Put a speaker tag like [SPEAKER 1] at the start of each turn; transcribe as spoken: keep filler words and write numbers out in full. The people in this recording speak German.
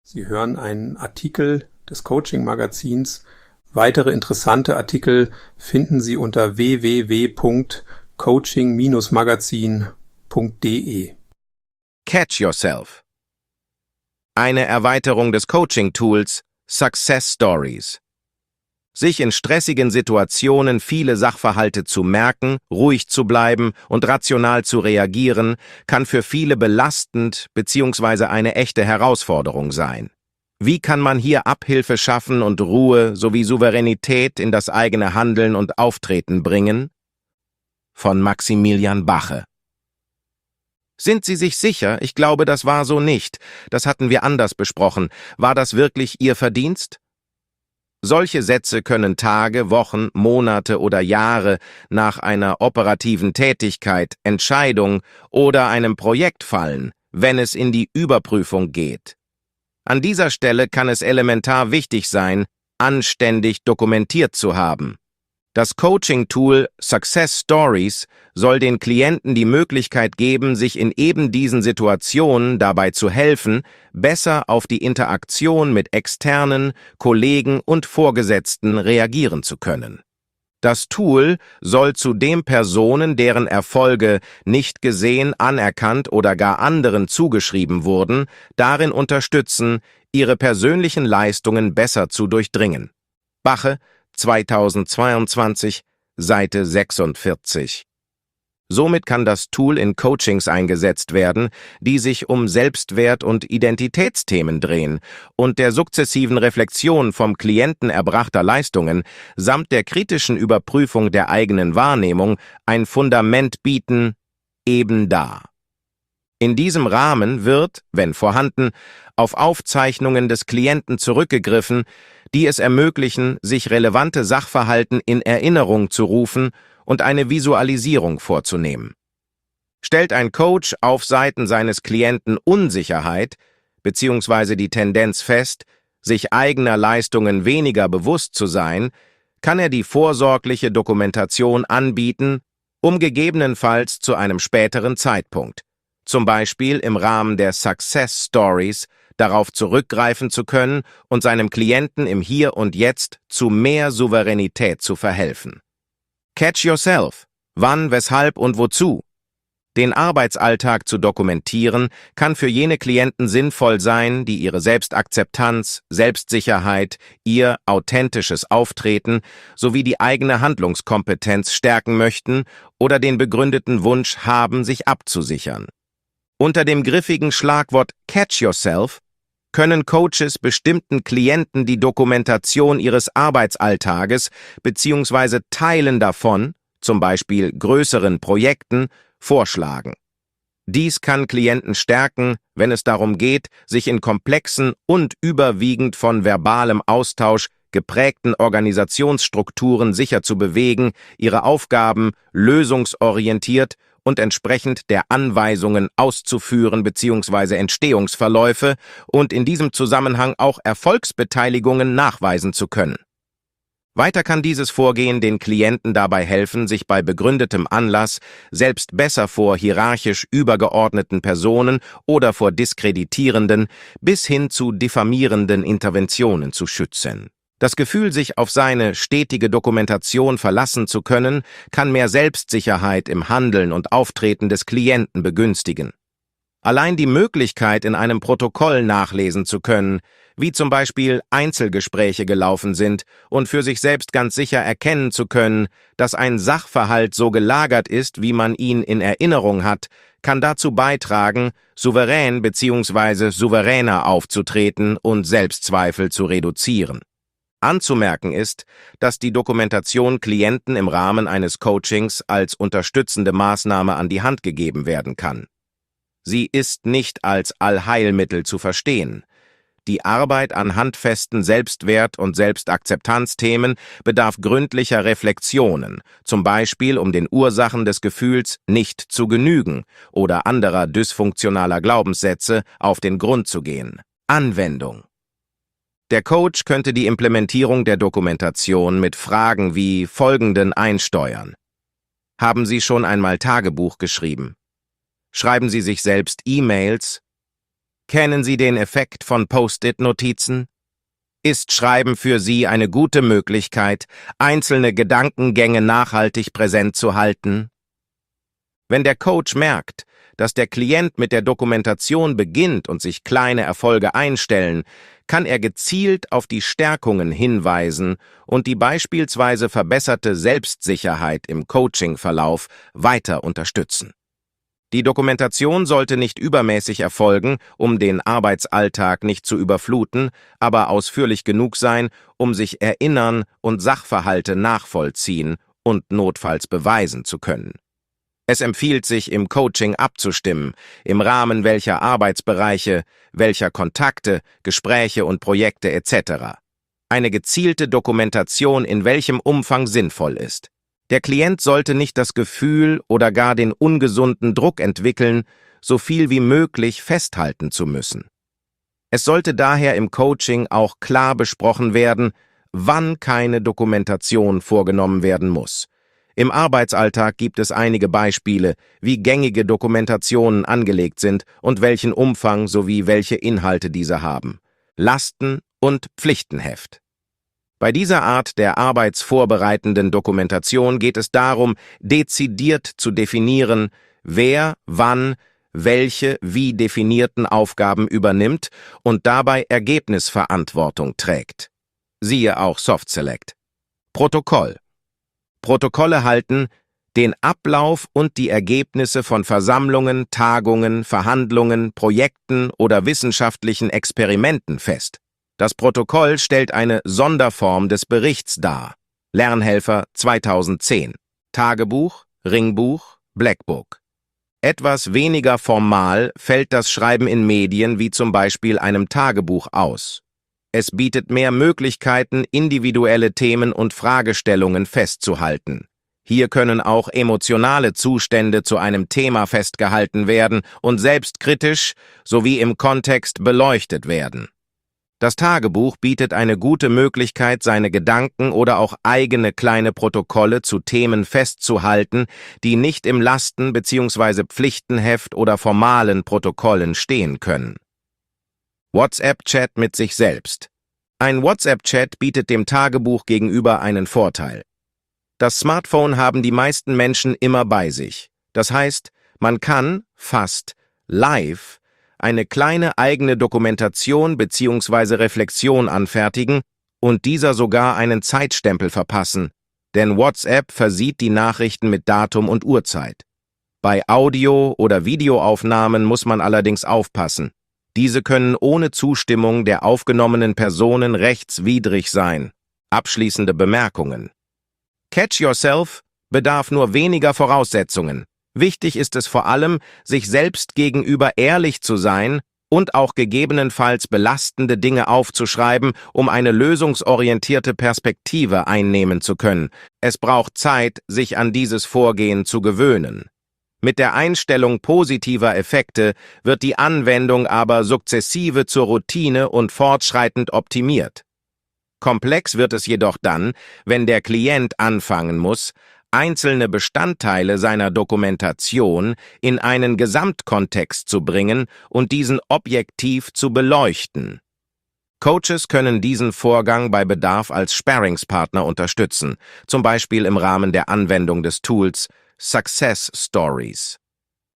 [SPEAKER 1] Sie hören einen Artikel des Coaching-Magazins. Weitere interessante Artikel finden Sie unter w w w punkt coaching Bindestrich magazin punkt d e.
[SPEAKER 2] Catch Yourself. Eine Erweiterung des Coaching-Tools Success Stories. Sich in stressigen Situationen viele Sachverhalte zu merken, ruhig zu bleiben und rational zu reagieren, kann für viele belastend bzw. eine echte Herausforderung sein. Wie kann man hier Abhilfe schaffen und Ruhe sowie Souveränität in das eigene Handeln und Auftreten bringen? Von Maximilian Bache. Sind Sie sich sicher? Ich glaube, das war so nicht. Das hatten wir anders besprochen. War das wirklich Ihr Verdienst? Solche Sätze können Tage, Wochen, Monate oder Jahre nach einer operativen Tätigkeit, Entscheidung oder einem Projekt fallen, wenn es in die Überprüfung geht. An dieser Stelle kann es elementar wichtig sein, anständig dokumentiert zu haben. Das Coaching-Tool Success Stories soll den Klienten die Möglichkeit geben, sich in eben diesen Situationen dabei zu helfen, besser auf die Interaktion mit externen, Kollegen und Vorgesetzten reagieren zu können. Das Tool soll zudem Personen, deren Erfolge nicht gesehen, anerkannt oder gar anderen zugeschrieben wurden, darin unterstützen, ihre persönlichen Leistungen besser zu durchdringen. Bache, zweitausendzweiundzwanzig, Seite sechsundvierzig. Somit kann das Tool in Coachings eingesetzt werden, die sich um Selbstwert- und Identitätsthemen drehen und der sukzessiven Reflexion vom Klienten erbrachter Leistungen samt der kritischen Überprüfung der eigenen Wahrnehmung ein Fundament bieten, eben da. In diesem Rahmen wird, wenn vorhanden, auf Aufzeichnungen des Klienten zurückgegriffen, die es ermöglichen, sich relevante Sachverhalten in Erinnerung zu rufen und eine Visualisierung vorzunehmen. Stellt ein Coach auf Seiten seines Klienten Unsicherheit bzw. die Tendenz fest, sich eigener Leistungen weniger bewusst zu sein, kann er die vorsorgliche Dokumentation anbieten, um gegebenenfalls zu einem späteren Zeitpunkt, zum Beispiel im Rahmen der Success Stories, darauf zurückgreifen zu können und seinem Klienten im Hier und Jetzt zu mehr Souveränität zu verhelfen. Catch Yourself. Wann, weshalb und wozu? Den Arbeitsalltag zu dokumentieren, kann für jene Klienten sinnvoll sein, die ihre Selbstakzeptanz, Selbstsicherheit, ihr authentisches Auftreten sowie die eigene Handlungskompetenz stärken möchten oder den begründeten Wunsch haben, sich abzusichern. Unter dem griffigen Schlagwort Catch Yourself können Coaches bestimmten Klienten die Dokumentation ihres Arbeitsalltages bzw. Teilen davon, zum Beispiel größeren Projekten, vorschlagen. Dies kann Klienten stärken, wenn es darum geht, sich in komplexen und überwiegend von verbalem Austausch geprägten Organisationsstrukturen sicher zu bewegen, ihre Aufgaben lösungsorientiert und entsprechend der Anweisungen auszuführen bzw. Entstehungsverläufe und in diesem Zusammenhang auch Erfolgsbeteiligungen nachweisen zu können. Weiter kann dieses Vorgehen den Klienten dabei helfen, sich bei begründetem Anlass selbst besser vor hierarchisch übergeordneten Personen oder vor diskreditierenden bis hin zu diffamierenden Interventionen zu schützen. Das Gefühl, sich auf seine stetige Dokumentation verlassen zu können, kann mehr Selbstsicherheit im Handeln und Auftreten des Klienten begünstigen. Allein die Möglichkeit, in einem Protokoll nachlesen zu können, wie zum Beispiel Einzelgespräche gelaufen sind und für sich selbst ganz sicher erkennen zu können, dass ein Sachverhalt so gelagert ist, wie man ihn in Erinnerung hat, kann dazu beitragen, souverän bzw. souveräner aufzutreten und Selbstzweifel zu reduzieren. Anzumerken ist, dass die Dokumentation Klienten im Rahmen eines Coachings als unterstützende Maßnahme an die Hand gegeben werden kann. Sie ist nicht als Allheilmittel zu verstehen. Die Arbeit an handfesten Selbstwert- und Selbstakzeptanzthemen bedarf gründlicher Reflexionen, zum Beispiel um den Ursachen des Gefühls nicht zu genügen oder anderer dysfunktionaler Glaubenssätze auf den Grund zu gehen. Anwendung. Der Coach könnte die Implementierung der Dokumentation mit Fragen wie folgenden einsteuern. Haben Sie schon einmal Tagebuch geschrieben? Schreiben Sie sich selbst E-Mails? Kennen Sie den Effekt von Post-it-Notizen? Ist Schreiben für Sie eine gute Möglichkeit, einzelne Gedankengänge nachhaltig präsent zu halten? Wenn der Coach merkt, dass der Klient mit der Dokumentation beginnt und sich kleine Erfolge einstellen, kann er gezielt auf die Stärkungen hinweisen und die beispielsweise verbesserte Selbstsicherheit im Coaching-Verlauf weiter unterstützen. Die Dokumentation sollte nicht übermäßig erfolgen, um den Arbeitsalltag nicht zu überfluten, aber ausführlich genug sein, um sich erinnern und Sachverhalte nachvollziehen und notfalls beweisen zu können. Es empfiehlt sich, im Coaching abzustimmen, im Rahmen welcher Arbeitsbereiche, welcher Kontakte, Gespräche und Projekte et cetera. Eine gezielte Dokumentation in welchem Umfang sinnvoll ist. Der Klient sollte nicht das Gefühl oder gar den ungesunden Druck entwickeln, so viel wie möglich festhalten zu müssen. Es sollte daher im Coaching auch klar besprochen werden, wann keine Dokumentation vorgenommen werden muss. Im Arbeitsalltag gibt es einige Beispiele, wie gängige Dokumentationen angelegt sind und welchen Umfang sowie welche Inhalte diese haben. Lasten- und Pflichtenheft. Bei dieser Art der arbeitsvorbereitenden Dokumentation geht es darum, dezidiert zu definieren, wer, wann, welche wie definierten Aufgaben übernimmt und dabei Ergebnisverantwortung trägt. Siehe auch Soft Select. Protokoll. Protokolle halten den Ablauf und die Ergebnisse von Versammlungen, Tagungen, Verhandlungen, Projekten oder wissenschaftlichen Experimenten fest. Das Protokoll stellt eine Sonderform des Berichts dar. Lernhelfer zweitausendzehn. Tagebuch, Ringbuch, Blackbook. Etwas weniger formal fällt das Schreiben in Medien wie zum Beispiel einem Tagebuch aus. Es bietet mehr Möglichkeiten, individuelle Themen und Fragestellungen festzuhalten. Hier können auch emotionale Zustände zu einem Thema festgehalten werden und selbstkritisch sowie im Kontext beleuchtet werden. Das Tagebuch bietet eine gute Möglichkeit, seine Gedanken oder auch eigene kleine Protokolle zu Themen festzuhalten, die nicht im Lasten- bzw. Pflichtenheft oder formalen Protokollen stehen können. WhatsApp-Chat mit sich selbst. Ein WhatsApp-Chat bietet dem Tagebuch gegenüber einen Vorteil. Das Smartphone haben die meisten Menschen immer bei sich. Das heißt, man kann fast live eine kleine eigene Dokumentation bzw. Reflexion anfertigen und dieser sogar einen Zeitstempel verpassen, denn WhatsApp versieht die Nachrichten mit Datum und Uhrzeit. Bei Audio- oder Videoaufnahmen muss man allerdings aufpassen. Diese können ohne Zustimmung der aufgenommenen Personen rechtswidrig sein. Abschließende Bemerkungen. Catch Yourself bedarf nur weniger Voraussetzungen. Wichtig ist es vor allem, sich selbst gegenüber ehrlich zu sein und auch gegebenenfalls belastende Dinge aufzuschreiben, um eine lösungsorientierte Perspektive einnehmen zu können. Es braucht Zeit, sich an dieses Vorgehen zu gewöhnen. Mit der Einstellung positiver Effekte wird die Anwendung aber sukzessive zur Routine und fortschreitend optimiert. Komplex wird es jedoch dann, wenn der Klient anfangen muss, einzelne Bestandteile seiner Dokumentation in einen Gesamtkontext zu bringen und diesen objektiv zu beleuchten. Coaches können diesen Vorgang bei Bedarf als Sparringspartner unterstützen, zum Beispiel im Rahmen der Anwendung des Tools Success Stories.